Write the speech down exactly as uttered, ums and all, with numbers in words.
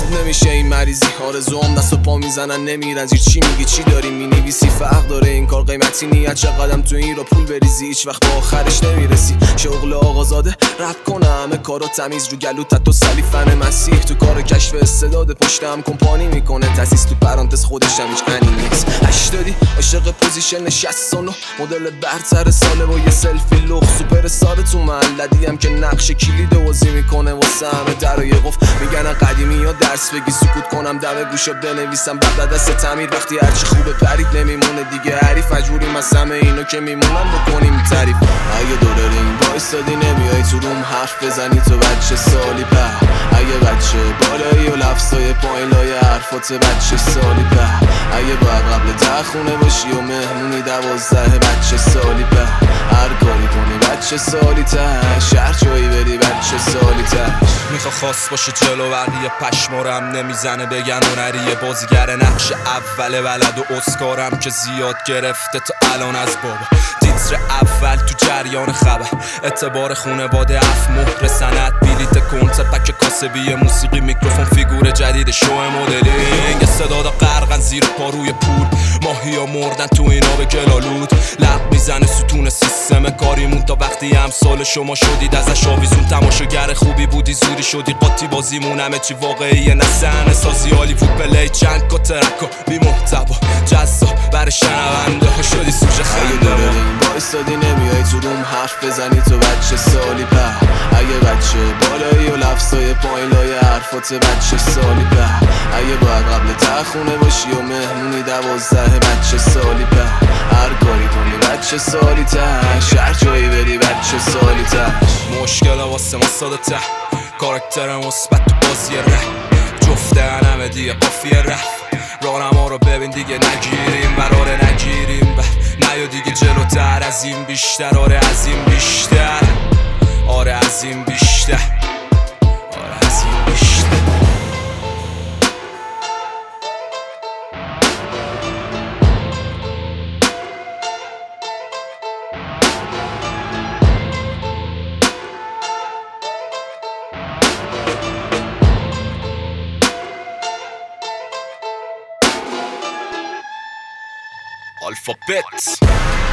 خوب نمیشه این مریضی، آرزوام دست و پا میزنن نمیرنجی. چی میگی چی داری مینویسی، فرق داره این کار قیمتی نیت چه قدم تو این را پول بریزی، هیچ وقت با آخرش نمیرسی. شغل آقازاده رپ کنه همه کارو تمیز، رو گلوت تو سلیفن مسیح، تو کار کشف استعداد پشت هم کمپانی میکنه تاسیس، تو پرانتز خودش هم هیچ انی نیست. هشتادی عاشق پوزیشن شصت و نه، مدل برتر ساله با یه سلفی لخ، سوپر استار تو محلدی هم که نقش کلید بازی میکنه واسه همه در و یه قفل. میگن قدیمی یا درس بگی سکوت کنم دم گوشا بنویسم بعد دست تعمیر، وقتی هرچی خوبه پرید نمیمونه دیگه حریف، مجبوریم از همه اینو که میمونن بکنیم تعریف. اگه دور این وایسادی نمیای تو روم حرف بزنی تو بچه سالی په، اگه بچه بالایی و لفظای پایین لای حرفات بچه سالی په، اگه باید قبل ده خونه باشی و مهمونی دوازده بچه سالی په، هر کاری کنی بچه سالی تش، هر جایی بری بچه سالی تش. میخوا خاص باشه جلو بقیه پشمارم نمیزنه بگن هنریه، بازیگر نقش اوله بلد و اسکارم که زیاد گرفته تا الان از بابا، تیتر اول تو جریان خبر، اعتبار خونواده اف مهر سند، بلیت کنسرت پک کاسبی موسیقی میکروفون فیگور جدید شو مدلینگ، صدا غرقن زیر پاروی پول، ماهی ها مردن تو اینا به گلالود، لب میزنه ستون سیستم کاریمون تا وقتی هم سال شما شدید ازش آویزون، تماشاگر خوبی بودی زوری شدی قاطی بازیمون همه چی واقعیه نه صحنه سازی، هالیوود پلی چند کا ترکا بی محتوا جذاب برای شنونده ها شدی سوژه خنده. اگه این وایسادی نمیای تو روم حرف بزنی تو بچه سالی په، اگه بچه بالایی و لفظای پایین لای حرفات بچه سالی په، اگه باید قبل ده خونه باشی و مهمونی دوازده بچه سالی په، هر کاری کنی بچه سالی تش، هر جایی بری بچه سالی تش. مشکل واسه ما ساده ته، کاراکتر مثبت تو بازی ره، جفته همه دیگه قافیه رفت، راهنما رو ببین دیگه نگیریم براره نگیریم نه یا دیگه جلوتر از این بیشتر، آره از این بیشتر، آره از این بیشتر، آره از این بیشتر. Alphabet